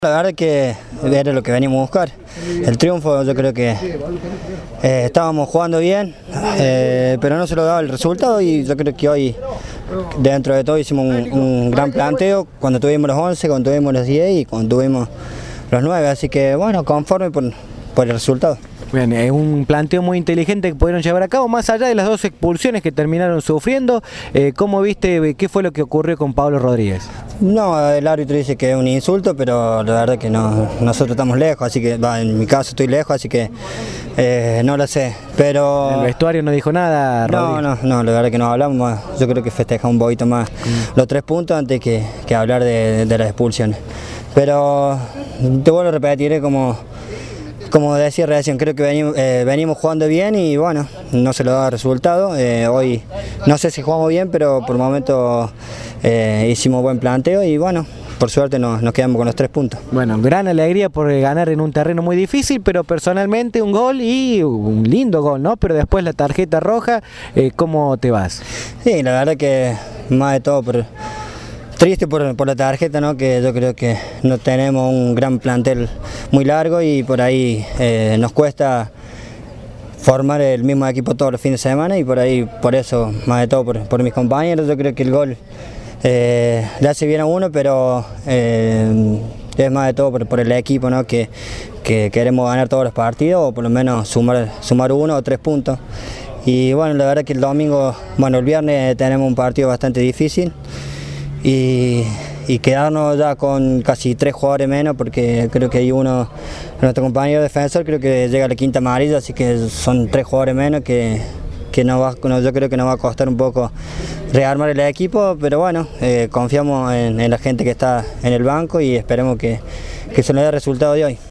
La verdad que era lo que venimos a buscar, el triunfo. Yo creo que estábamos jugando bien, pero no se lo daba el resultado, y yo creo que hoy dentro de todo hicimos un gran planteo cuando tuvimos los 11, cuando tuvimos los 10 y cuando tuvimos los 9, así que bueno, conforme por el resultado. Bien, es un planteo muy inteligente que pudieron llevar a cabo, más allá de las dos expulsiones que terminaron sufriendo. ¿Cómo viste, qué fue lo que ocurrió con Pablo Rodríguez? No, el árbitro dice que es un insulto, pero la verdad que no, nosotros estamos lejos, así que en mi caso estoy lejos, así que no lo sé, pero... ¿El vestuario no dijo nada, Rodríguez? No, la verdad que no hablamos. Yo creo que festejamos un poquito más los 3 puntos antes que hablar de las expulsiones. Pero te vuelvo a repetir, como decía recién, creo que venimos jugando bien y bueno, no se lo da resultado. Hoy no sé si jugamos bien, pero por el momento hicimos buen planteo y bueno, por suerte nos quedamos con los 3 puntos. Bueno, gran alegría por ganar en un terreno muy difícil, pero personalmente un gol y un lindo gol, ¿no? Pero después la tarjeta roja, ¿cómo te vas? Sí, la verdad que más de todo triste por la tarjeta, ¿no? Que yo creo que no tenemos un gran plantel muy largo y por ahí nos cuesta formar el mismo equipo todos los fines de semana, y por eso, más de todo por mis compañeros. Yo creo que el gol le hace bien a uno, pero es más de todo por el equipo, ¿no? Que queremos ganar todos los partidos, o por lo menos sumar 1 o 3 puntos. Y bueno, la verdad que el domingo, bueno, el viernes tenemos un partido bastante difícil, y quedarnos ya con casi 3 jugadores menos, porque creo que hay uno, nuestro compañero defensor, creo que llega a la 5ª amarilla, así que son 3 jugadores menos que yo creo que nos va a costar un poco rearmar el equipo, pero bueno, confiamos en la gente que está en el banco y esperemos que se nos dé el resultado de hoy.